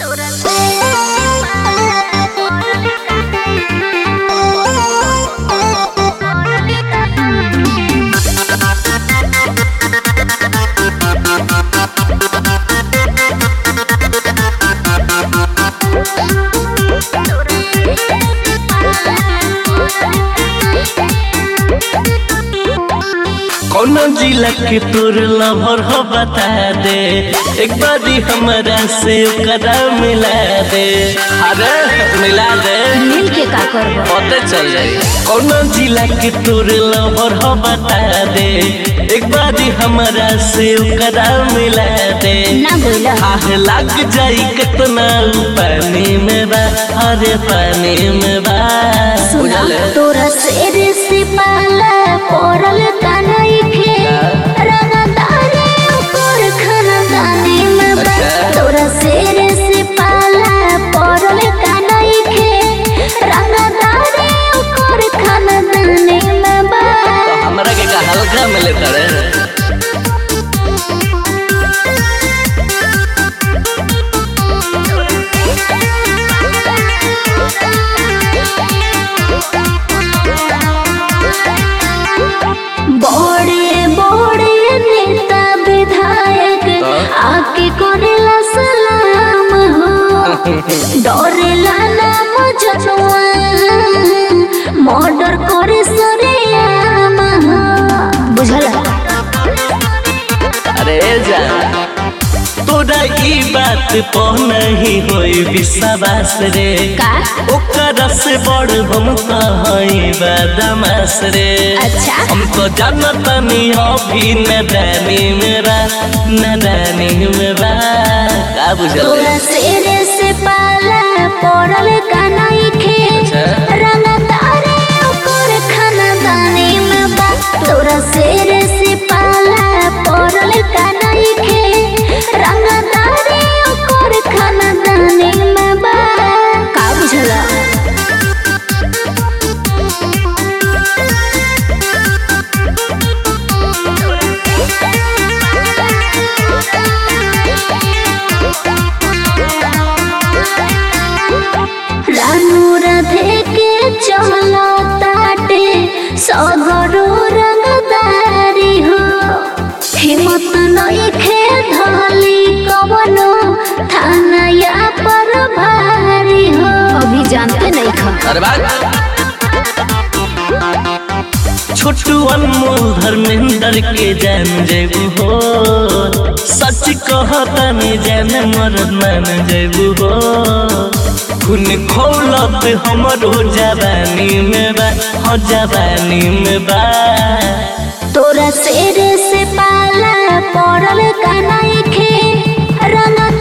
कौन जिला के तोर लवर हो बता दे, एक बारी हमरा से ओकरा मिला दे। अरे मिला दे, मिल के का करबो पता चल जाई। कौन जिला के तोर लवर हो बता दे, एक बारी हमरा से ओकरा मिला दे। ना बोला आह लग जाई कितना पानी में बा, अरे पानी में बा। सुना तोरा शेर से पाला पड़ल कानई खे रंगदारे ऊपर खानदानी में बा। तोरा शेर से पाला पड़ल कानई खे रंगदारे ऊपर खानदानी में बा। तो हमरा के का हल्का मिले तड़े। बड़े बड़े नेता विधायक आके करेला सलाम हो, डरेला नाम जनुआ मर्डर करे सरेआम हो। बुझला अरे जा तोरा ई बात पर नहीं होई विश्वास रे, का ओकरा से बड़ हम कहीं बदमाश रे। अच्छा हम तो जानता नहीं अभी नदानी मेरा नदानी में बा। का बुझल तोरा शेर से पाला पड़ल कानई खे रंगदारे ओकर खानदानी में बा। तोरा शेर से पाला पड़ल कानई खे रंगदारे ओकर खानदानी में बा। का बुझला रानू राधे के चलो ताटे सगरो रंगदारी हो, हिम्मत नहीं खे धली कवनो थाना या पर भारी हो। अभी जानते नहीं खा अरे बात छोटू अनमोल धर्मेंद्र के जान जेबू हो, सच कहता नहीं जान मरद मान जेबू हो। खून खौलत हमरो जवानी में बा, हो जवानी में बा। तोरा शेर से पाला पड़ल कानई खे रंग